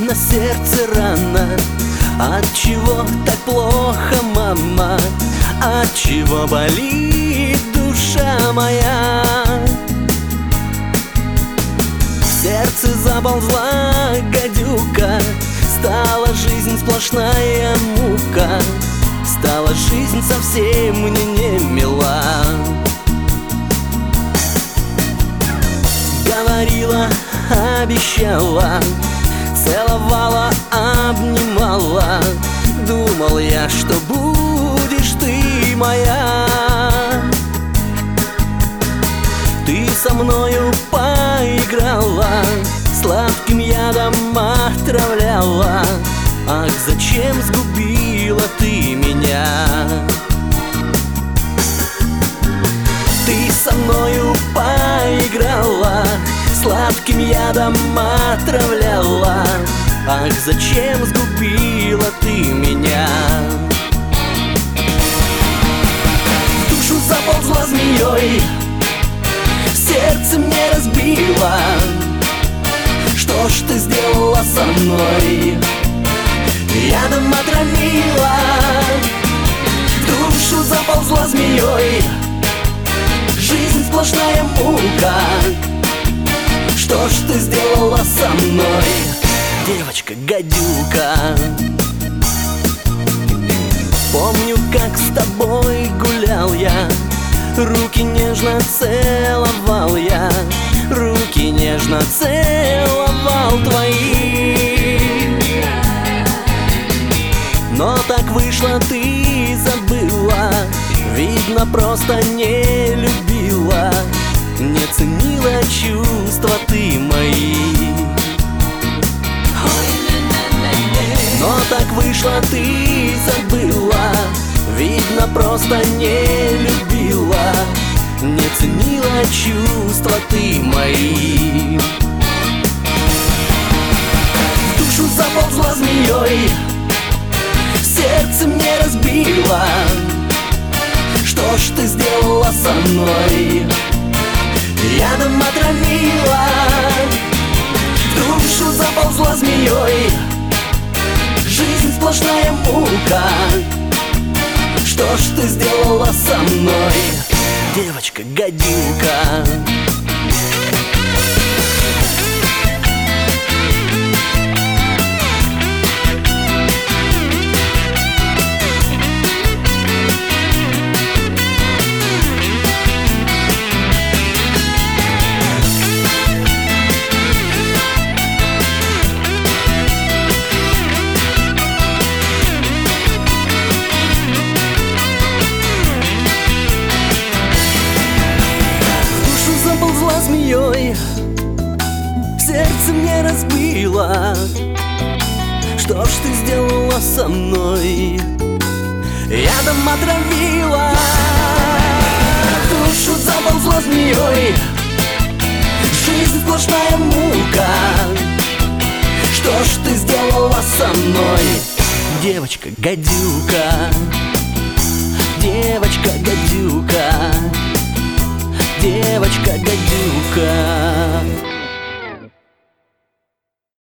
на сердце рана. Отчего так плохо, мама? Отчего болит душа моя? В сердце заползла гадюка, стала жизнь сплошная мука, стала жизнь совсем мне не мила. Говорила, обещала, целовала, обнимала. Думал я, что будешь ты моя. Ты со мною поиграла, сладким ядом отравляла. Ах, зачем сгубила ты меня? Ты со мною поиграла, сладким ядом отравляла. Ах, зачем сгубила ты меня? В душу заползла змеей, сердце мне разбила. Что ж ты сделала со мной? Ядом отравила. В душу заползла змеей, жизнь сплошная мука. Что ж ты сделала со мной, девочка-гадюка? Помню, как с тобой гулял я, руки нежно целовал я, руки нежно целовал твои. Но так вышло, ты забыла, видно, просто не любила, не ценила чувства ты мои. Но так вышло, ты забыла, видно, просто не любила, не ценила чувства ты мои. В душу заползла змеей, сердце мне разбила. Что ж ты сделала со мной? Ядом отравила. В душу заползла змеей, жизнь сплошная мука. Что ж ты сделала со мной, девочка-гадюка? Змеей сердце мне разбила. Что ж ты сделала со мной? Ядом отравила. Душу заползла змеей, жизнь сплошная мука. Что ж ты сделала со мной, девочка-гадюка? Девочка-гадюка.